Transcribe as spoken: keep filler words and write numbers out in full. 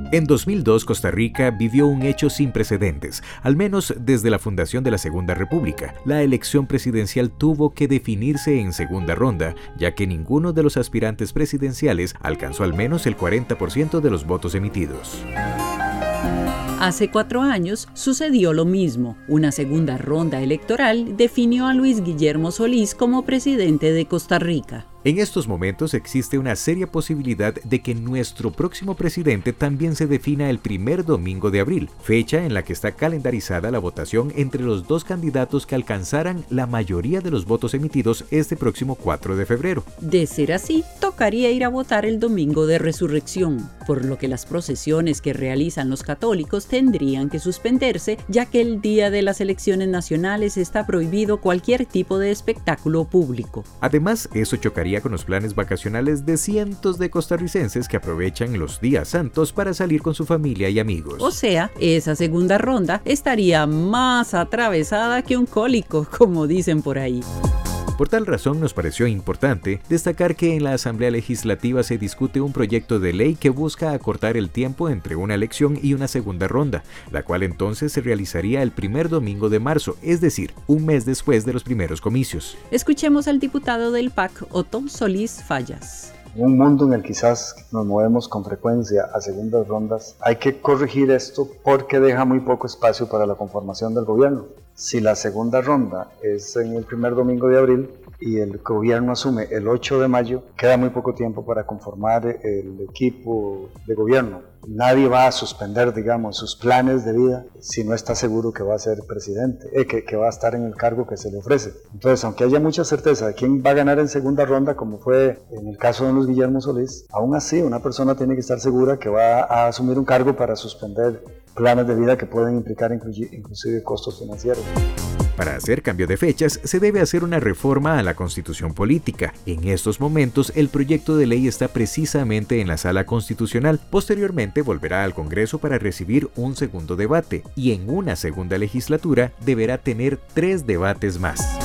En dos mil dos, Costa Rica vivió un hecho sin precedentes, al menos desde la fundación de la Segunda República. La elección presidencial tuvo que definirse en segunda ronda, ya que ninguno de los aspirantes presidenciales alcanzó al menos el cuarenta por ciento de los votos emitidos. Hace cuatro años sucedió lo mismo. Una segunda ronda electoral definió a Luis Guillermo Solís como presidente de Costa Rica. En estos momentos existe una seria posibilidad de que nuestro próximo presidente también se defina el primer domingo de abril, fecha en la que está calendarizada la votación entre los dos candidatos que alcanzaran la mayoría de los votos emitidos este próximo cuatro de febrero. De ser así, tocaría ir a votar el domingo de resurrección, por lo que las procesiones que realizan los católicos tendrían que suspenderse, ya que el día de las elecciones nacionales está prohibido cualquier tipo de espectáculo público. Además, eso chocaría con los planes vacacionales de cientos de costarricenses que aprovechan los días santos para salir con su familia y amigos. O sea, esa segunda ronda estaría más atravesada que un cólico, como dicen por ahí. Por tal razón, nos pareció importante destacar que en la Asamblea Legislativa se discute un proyecto de ley que busca acortar el tiempo entre una elección y una segunda ronda, la cual entonces se realizaría el primer domingo de marzo, es decir, un mes después de los primeros comicios. Escuchemos al diputado del P A C, Otto Solís Fallas. En un mundo en el quizás nos movemos con frecuencia a segundas rondas, hay que corregir esto porque deja muy poco espacio para la conformación del gobierno. Si la segunda ronda es en el primer domingo de abril y el gobierno asume el ocho de mayo, queda muy poco tiempo para conformar el equipo de gobierno. Nadie va a suspender, digamos, sus planes de vida si no está seguro que va a ser presidente, eh, que, que va a estar en el cargo que se le ofrece. Entonces, aunque haya mucha certeza de quién va a ganar en segunda ronda, como fue en el caso de Luis Guillermo Solís, aún así una persona tiene que estar segura que va a asumir un cargo para suspender planes de vida que pueden implicar inclusive costos financieros. Para hacer cambio de fechas, se debe hacer una reforma a la Constitución política. En estos momentos, el proyecto de ley está precisamente en la Sala Constitucional. Posteriormente, volverá al Congreso para recibir un segundo debate y en una segunda legislatura deberá tener tres debates más.